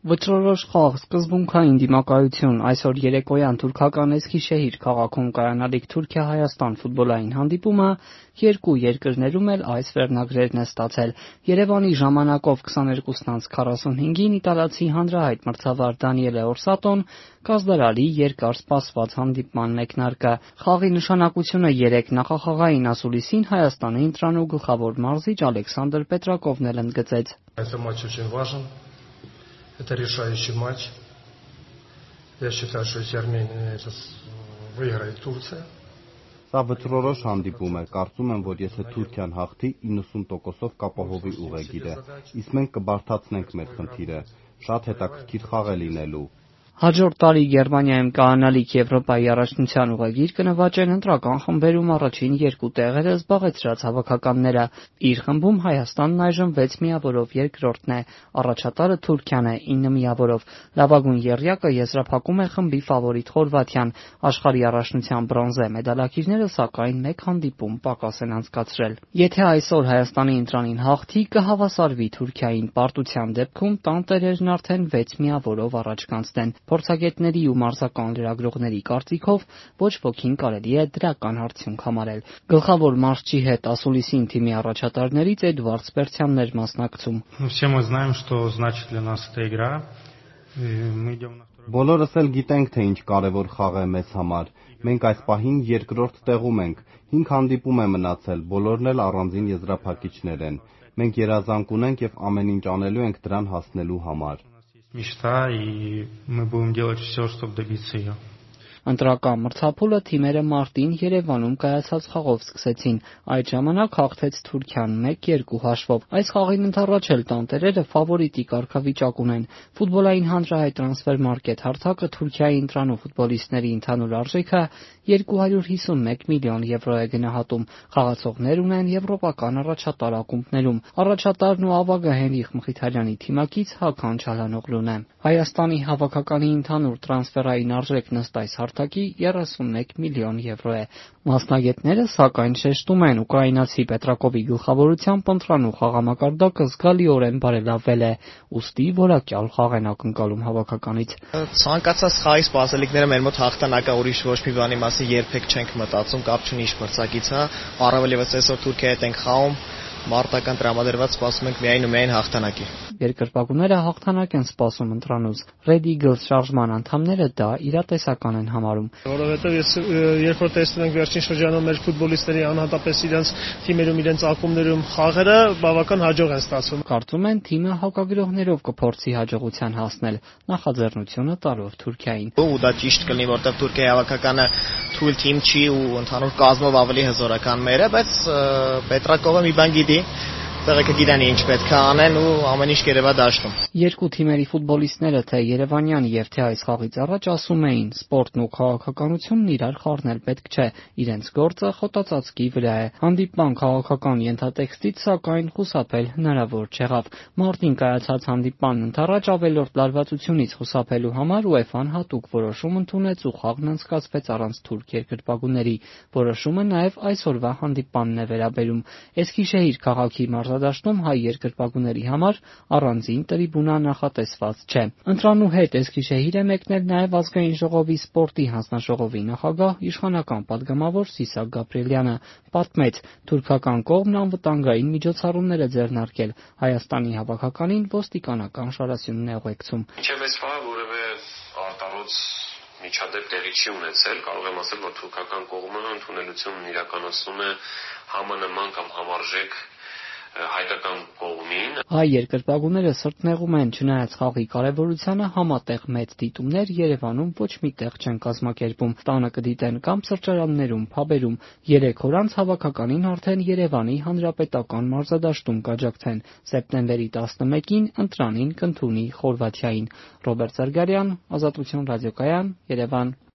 Վճռորոշ խաղ, սկզբունքային դիմակայություն այսօր երեկոյան թուրքական Էսքիշեհիր քաղաքում կայանալիք Թուրքիա-Հայաստան ֆուտբոլային հանդիպումը երկու երկրներում էլ այս վերնագրերն է ստացել։ Երևանի ժամանակով 22:45-ին իտալացի հանրահայտ մրցավար Դանիելե Օրսատոն կազդարարի երկար սպասված հանդիպման մեկնարկը։ Խաղի նշանակությունը 3 նախախաղային ասուլիսին Հայաստանի ընտրանու գլխավոր մարզիչ Ալեքսանդր Պետրակովն էլ ընդգծեց. Это решающий матч. Я считаю, что если Армения выиграет Турция. Սա վճռորոշ հանդիպում է, կարծում եմ, որ եթե Թուրքիան հաղթի, 90%-ով կապահովի ուղեգիրը, իսկ մենք կբարդացնենք մեր խնդիրը, շատ հետաքրքիր խաղ է լինելու։ Հաջորդ տարի Գերմանիայում կայանալիք Եվրոպայի առաջնության ուղեգիր կնվաճեն ընտրական խմբերում առաջին 2 տեղերը զբաղեցրած հավաքականները։ Իր խմբում Հայաստանն այժմ 6 միավորով երկրորդն է, առաջատարը Թուրքիան է 9 միավորով։ Լավագույն եռյակը եզրափակում է խմբի ֆավորիտ Խորվաթիան։ Աշխարհի առաջնության բրոնզե մեդալակիրները սակայն 1 հանդիպում պակաս են անցկացրել։ Եթե այսօր Հայաստանի ընտրանին հաղթի, կհավասարվի Թուրքիային, պարտության դեպքում տանտերերն արդեն 6 միավորով առաջ կանցնեն։ Փորձագետների ու մարզական լրագրողների կարծիքով ոչ ոքին կարելի է դրական արդյունք համարել։ Գլխավոր մարզչի հետ ասուլիսին թիմի առաջատարներից Էդվարդ Սպերցյանն էր մասնակցում։ Բոլորս էլ գիտենք, թե ինչ կարևոր խաղ է մեզ համար։ Մենք այս պահին երկրորդ տեղում ենք։ 5 հանդիպում է մնացել, բոլորն էլ առանձին եզրափակիչներ են։ Մենք երազանք ունենք եւ ամեն ինչ անելու ենք դրան հասնելու համար։ Мечта, и мы будем делать все, чтобы добиться ее. Ընտրական մրցափուլը թիմերը մարտին Երևանում կայացած խաղով սկսեցին։ Այդ ժամանակ հաղթեց Թուրքիան 1-2 հաշվով։ Այս խաղին ընդառաջ էլ տանտերերը ֆավորիտի կարգավիճակ ունեն։ Ֆուտբոլային հանրահայտ տրանսֆերմարկետ հարթակը Թուրքիայի ընտրանու ֆուտբոլիստների ընդհանուր արժեքը 251 միլիոն եվրո է գնահատում։ Խաղացողներ ունեն եվրոպական առաջատար ակումբներում։ Առաջատարն ու ավագը Հենրիխ Մխիթարյանի թիմակից Հական Չալհանօղլուն է։ Հայաստանի հավաքականի ընդհանուր տրանսֆերային արժեքն ըստ այս հարթակի 31 միլիոն եվրո է։ Մասնագետները սակայն շեշտում են, ուկրաինացի Պետրակովի գլխավորությամբ ընտրանու խաղամակարդակը զգալիորեն բարելավվել է, ուստի որակյալ խաղ են ակնկալում հավաքականից։ Ցանկացած խաղի սպասելիքները մեր մոտ հաղթանակա, ուրիշ ոչ մի բանի մասին երբեք չենք մտածում, կապ չունի ինչ մրցակից, առավել եւս այսօր Թուրքիայի հետ ենք խաղում, մարտական տրամադրված սպասում ենք միայն ու միայն հաղթանակի։ Երկրպագուները հաղթանակ են սպասում ընտրանուց։ Red Eagles շարժման անդամները դա իրատեսական են համարում։ Որովհետև երբ որ տեսնում ենք վերջին շրջանում մեր ֆուտբոլիստների անհատապես իրենց թիմերում, իրենց ակումբներում խաղերը բավական հաջող են ստացվում։ Կարծում են թիմը հակագրողներով կփորձի հաջողության հասնել, նախաձեռնությունը տալով Թուրքիային։ Ու դա ճիշտ կլինի, որտեղ Թուրքիայի հավաքականը թույլ թիմ չի ու ընդհանուր կազմով ավելի հզորական մերը, բայց Պետրակովը մի բան գիտի, տեղեքը գիտեն ինչ պետք է անեն ու ամեն ինչ կերևա դաշտում։ Երկու թիմերի ֆուտբոլիստները թե Երևանյան եւ թե այս խաղից առաջ ասում էին, սպորտն ու քաղաքականությունն իրար խառնել պետք չէ, իրենց գործը խոտածածկի վրա է։ Հանդիպման քաղաքական ենթատեքստից սակայն խուսափել հնարավոր չեղավ։ Մարտին կայացած հանդիպմանն ընդառաջ ավելորդ լարվածությունից խուսափելու համար UEFA-ն հատուկ որոշում ընդունեց ու խաղն անցկացվեց առանց թուրք երկրպագուների։ Որոշումը նաեւ այսօրվա հանդիպմանն է վերաբերում։ Էսքիշեհիր քաղաքի դաշտում հայ երկրպագուների համար առանձին տրիբունա նախատեսված չէ։ Ընտրանու հետ Էսքիշեհիր է մեկնել նաև ազգային ժողովի սպորտի հանձնաժողովի նախագահ, իշխանական падգամավոր Սիսակ Գաբրիելյանը, պատմեց, թուրքական կողմն անվտանգային միջոցառումներ է ձեռնարկել, Հայաստանի հավաքականին ոստիկանական շարասյունն է ուղեկցում։ Մինչև այս պահը որևէ արտարոց միջադեպ տեղի չի ունեցել, կարող եմ ասել, որ թուրքական կողմը ընդունելությունն իրականացնում է համանման կամ համարժեք հայկական կողմին։ Հայ երկրպագուները սրտնեղում են, չնայած խաղի կարևորությանը համատեղ մեծ դիտումներ Երևանում ոչ մի տեղ չեն կազմակերպում։ Տանը կդիտեն կամ սրճարաններում, փաբերում։ 3 օր անց հավաքականին արդեն Երևանի հանրապետական մարզադաշտում կաջակցեն։ Սեպտեմբերի 11-ին ընտրանին կընդունի Խորվաթիային։ Ռոբերտ Զարգարյան, Ազատություն ռադիոկայան, Երևան։